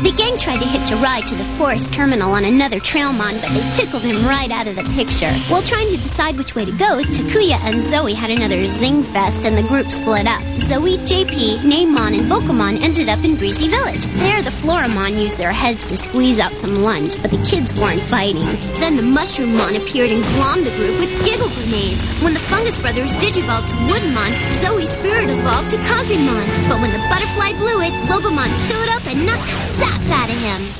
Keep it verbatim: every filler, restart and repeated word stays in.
The gang tried to hitch a ride to the forest terminal on another Trailmon, but they tickled him right out of the picture. While trying to decide which way to go, Takuya and Zoe had another zing fest and the group split up. Zoe, J P, Namemon, and Bokomon ended up in Breezy Village. There, the Floramon used their heads to squeeze out some lunch, but the kids weren't biting. Then the Mushroommon appeared and glommed the group with giggle grenades. When the Fungus Brothers digivolved to Woodenmon, Zoe spirit evolved to Kazemon. But when the butterfly blew it, Lobomon showed up and knocked the sap out of him.